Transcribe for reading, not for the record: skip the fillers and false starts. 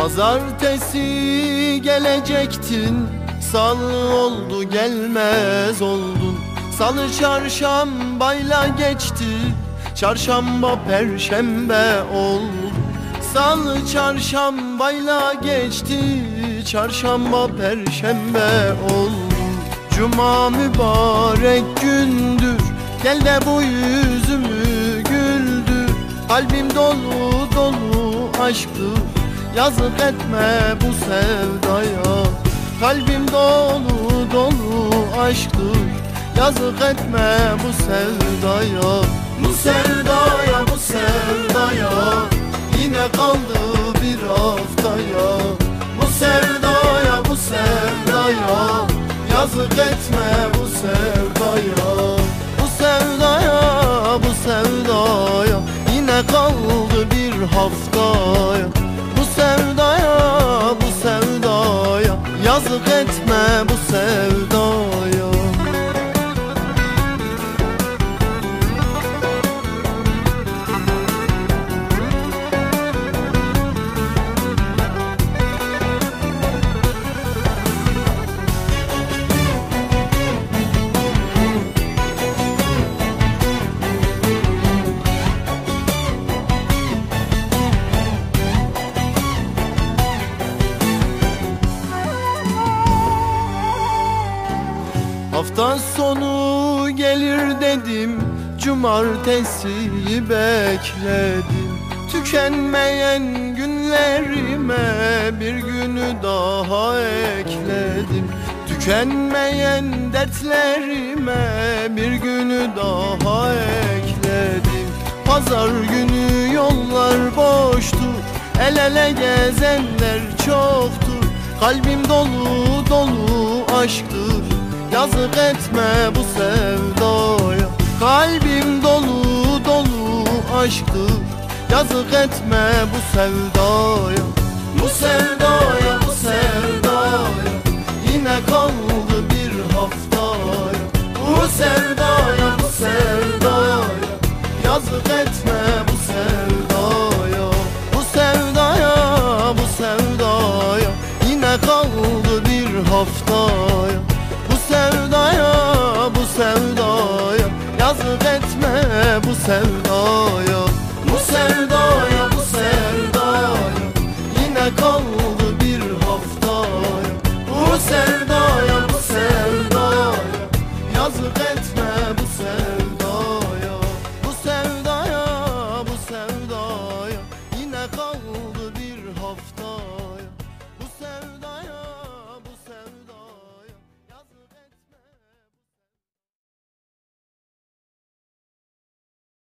Pazartesi gelecektin, salı oldu gelmez oldun. Salı çarşambayla geçti, çarşamba perşembe oldu. Salı çarşambayla geçti, çarşamba perşembe oldu. Cuma mübarek gündür, gel de bu yüzümü güldür. Kalbim dolu dolu aşktır, yazık etme bu sevdaya. Kalbim dolu dolu aşktır, yazık etme bu sevdaya. Bu sevdaya, bu sevdaya, yine kaldı bir haftaya. Bu sevdaya, bu sevdaya, yazık etme bu sevdaya. Bu sevdaya, bu sevdaya, yine kaldı bir haftaya. Bu sevdaya, bu sevdaya, yazık etme bu sevdaya. Hafta sonu gelir dedim, cumartesiyi bekledim. Tükenmeyen günlerime bir günü daha ekledim. Tükenmeyen dertlerime bir günü daha ekledim. Pazar günü yollar boştur, el ele gezenler çoktur. Kalbim dolu dolu aşktır, yazık etme bu sevdaya. Kalbim dolu dolu aşktır, yazık etme bu sevdaya. Bu sevdaya, bu sevdaya, yine kaldı bir haftaya. Bu sevdaya, bu sevdaya, yazık etme bu sevdaya. Bu sevdaya, bu sevdaya, yine kaldı bir haftaya. Bu sevdaya, bu sevdaya, yazık etme bu sevdaya.